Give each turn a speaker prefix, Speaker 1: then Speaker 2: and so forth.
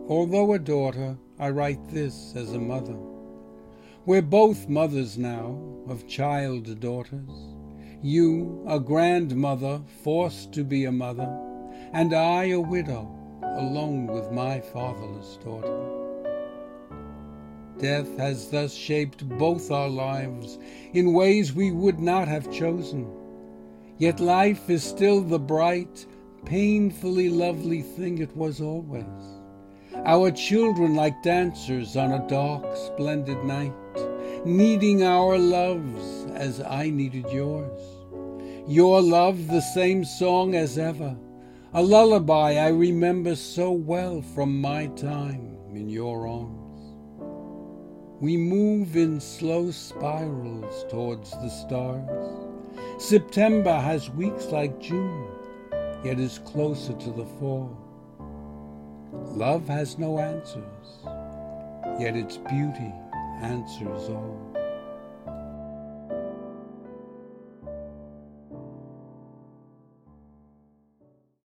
Speaker 1: Although a daughter, I write this as a mother. We're both mothers now, of child daughters. You, a grandmother, forced to be a mother, and I, a widow, alone with my fatherless daughter. Death has thus shaped both our lives in ways we would not have chosen. Yet life is still the bright, painfully lovely thing it was always. Our children like dancers on a dark, splendid night, needing our loves as I needed yours. Your love the same song as ever, a lullaby I remember so well from my time in your arms. We move in slow spirals towards the stars. September has weeks like June, yet is closer to the fall. Love has no answers, yet its beauty answers all.